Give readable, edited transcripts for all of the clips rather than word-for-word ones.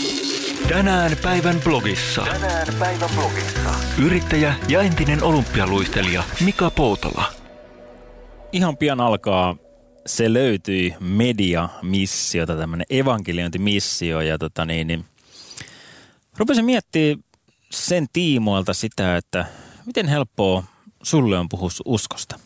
Tänään päivän blogissa. Yrittäjä ja entinen olympialuistelija Mika Poutola. Ihan pian alkaa Se löytyi mediamissiota, tämmöinen evankeliointimissio. Ja rupesin miettimään sen tiimoilta sitä, että miten helppoa sulle on puhua uskosta.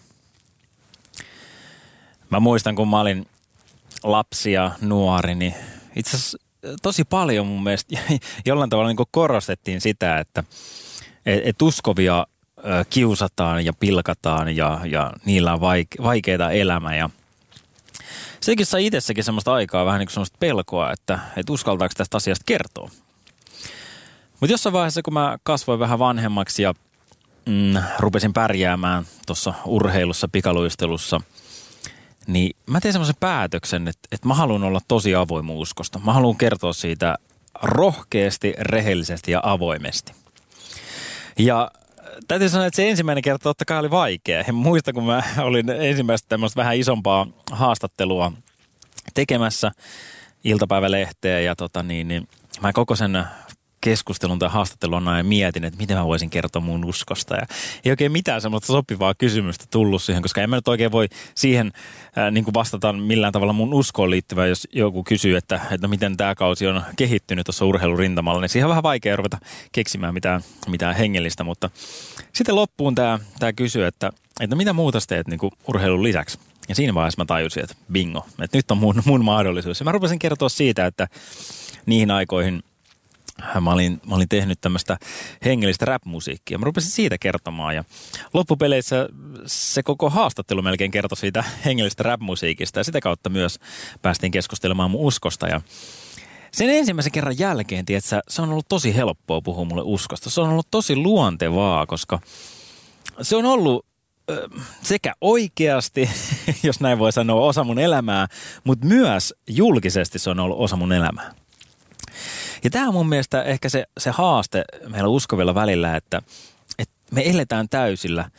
Mä muistan, kun mä olin lapsi ja nuori, niin itse asiassa tosi paljon mun mielestä jollain tavalla niin korostettiin sitä, että uskovia kiusataan ja pilkataan ja niillä on vaikeita elämä. Ja sekin sai itsessäkin semmoista aikaa, vähän niin kuin semmoista pelkoa, että uskaltaako tästä asiasta kertoa. Mutta jossain vaiheessa, kun mä kasvoin vähän vanhemmaksi ja rupesin pärjäämään tuossa urheilussa, pikaluistelussa, niin mä tein semmoisen päätöksen, että mä haluan olla tosi avoin uskosta. Mä haluan kertoa siitä rohkeasti, rehellisesti ja avoimesti. Ja täytyy sanoa, että se ensimmäinen kerta totta kai oli vaikea. Ja muistan, kun mä olin ensimmäistä tämmöistä vähän isompaa haastattelua tekemässä iltapäivälehteä ja mä koko sen keskustelun tai haastattelun aina mietin, että miten mä voisin kertoa mun uskosta. Ja ei oikein mitään semmoista sopivaa kysymystä tullut siihen, koska en mä nyt oikein voi siihen niin kuin vastata millään tavalla mun uskoon liittyvää, jos joku kysyy, että miten tämä kausi on kehittynyt tuossa urheilurintamalla, niin siihen on vähän vaikea ruveta keksimään mitään hengellistä, mutta sitten loppuun tämä kysyy, että mitä muuta teet niin kuin urheilun lisäksi. Ja siinä vaiheessa mä tajusin, että bingo, että nyt on mun mahdollisuus. Ja mä rupesin kertoa siitä, että niihin aikoihin mä olin tehnyt tämmöistä hengellistä rap-musiikkia. Mä rupesin siitä kertomaan ja loppupeleissä se koko haastattelu melkein kertoi siitä hengellistä rap-musiikista ja sitä kautta myös päästiin keskustelemaan mun uskosta. Ja sen ensimmäisen kerran jälkeen, tiedätkö, se on ollut tosi helppoa puhua mulle uskosta. Se on ollut tosi luontevaa, koska se on ollut sekä oikeasti, jos näin voi sanoa, osa mun elämää, mutta myös julkisesti se on ollut osa mun elämää. Ja tämä on mun mielestä ehkä se haaste meillä uskovilla välillä, että me eletään täysillä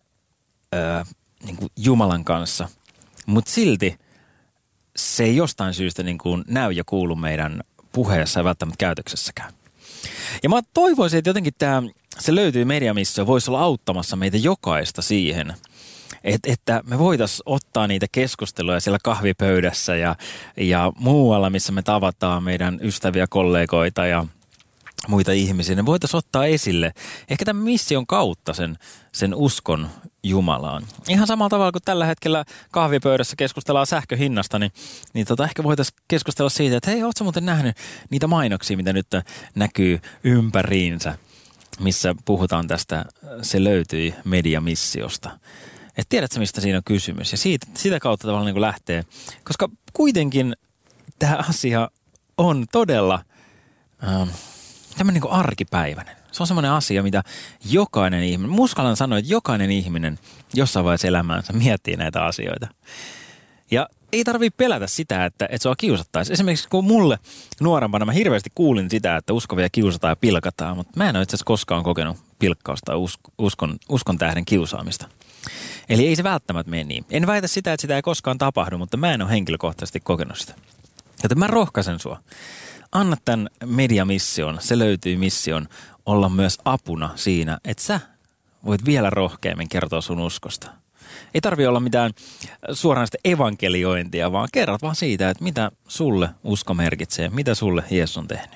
niin kuin Jumalan kanssa, mutta silti se ei jostain syystä niin kuin näy ja kuulu meidän puheessa ja välttämättä käytöksessäkään. Ja mä toivoisin, että jotenkin Se löytyy mediamissio voisi olla auttamassa meitä jokaista siihen, että me voitaisiin ottaa niitä keskusteluja siellä kahvipöydässä ja muualla, missä me tavataan meidän ystäviä, kollegoita ja muita ihmisiä. Ne voitaisiin ottaa esille ehkä tämän mission kautta sen uskon Jumalaan. Ihan samalla tavalla kuin tällä hetkellä kahvipöydässä keskustellaan sähköhinnasta, niin ehkä voitaisiin keskustella siitä, että hei, ootko muuten nähnyt niitä mainoksia, mitä nyt näkyy ympäriinsä, missä puhutaan tästä Se löytyi mediamissiosta. Että tiedätkö, mistä siinä on kysymys? Ja sitä kautta tavallaan niin kuin lähtee. Koska kuitenkin tämä asia on todella tämmöinen niin kuin arkipäiväinen. Se on semmoinen asia, mitä jokainen ihminen, uskallan sanoa, että jokainen ihminen jossain vaiheessa elämäänsä miettii näitä asioita. Ja ei tarvitse pelätä sitä, että sua kiusattaisiin. Esimerkiksi kun mulle nuorempana mä hirveästi kuulin sitä, että uskovia kiusataan ja pilkataan, mutta mä en ole itse asiassa koskaan kokenut pilkkausta tai uskon tähden kiusaamista. Eli ei se välttämättä mene niin. En väitä sitä, että sitä ei koskaan tapahdu, mutta mä en ole henkilökohtaisesti kokenut sitä. Joten mä rohkaisen sua. Anna tämän mediamission, Se löytyy mission, olla myös apuna siinä, että sä voit vielä rohkeammin kertoa sun uskosta. Ei tarvitse olla mitään suoranaista evankeliointia, vaan kerrot vaan siitä, että mitä sulle usko merkitsee, mitä sulle Jeesus on tehnyt.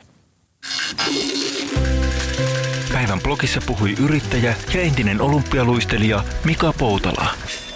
Päivän blogissa puhui yrittäjä ja entinen olympialuistelija Mika Poutola.